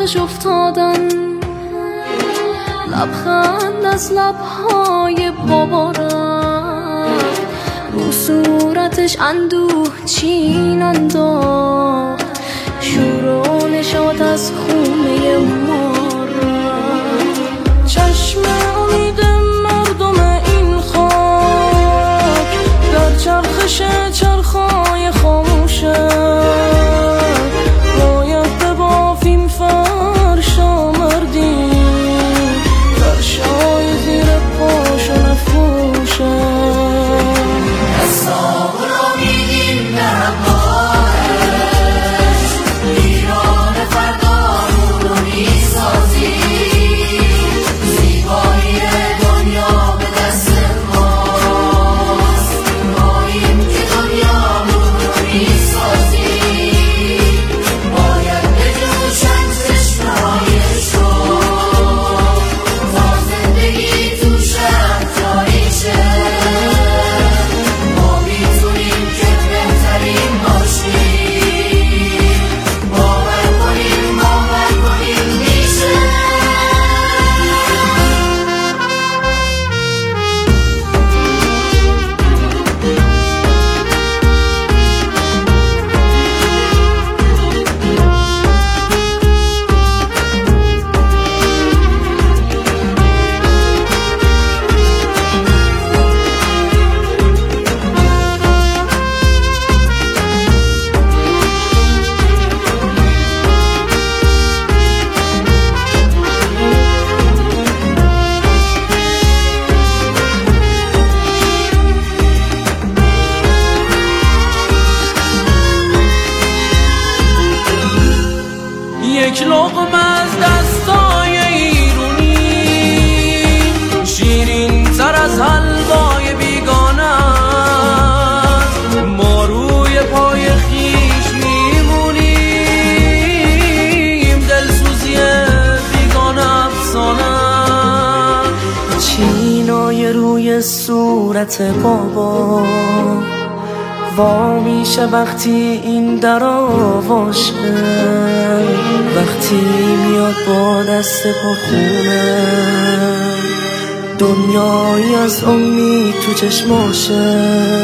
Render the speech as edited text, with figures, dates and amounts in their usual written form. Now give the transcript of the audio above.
چرخش افتادن، لبخند از لبهای بابا رفت، رو صورتش اندوه چین انداخت، شور و نشاط از خونه ما رفت. چشم امید مردم این خاک در چرخش چرخای خاموشه، باید ببافیم فرشا مردیم، فرشای زیر پاشو نفروشه. حساب رو میدیم به همراهش، ایران فردامون رو میسازیم، زیبایی دنیا به دست ماست، ماییم که دنیامون رو میسازیم، باید بجوشن چشمه‌های شوق تا زندگی تو شهر جاری شه. ما میتونیم که بهترین باشیم، باور کنیم میشه. یک لقمه از دستای ایرونی، شیرین تر از حلوای بیگانه است، ما روی پای خیش میمونیم، دلسوزی بیگانه افسانه. چینای روی صورت بابا وا میشه وقتی این در آواشه، وقتی میاد با دست پا خونه، دنیایی از امید تو چشماشه.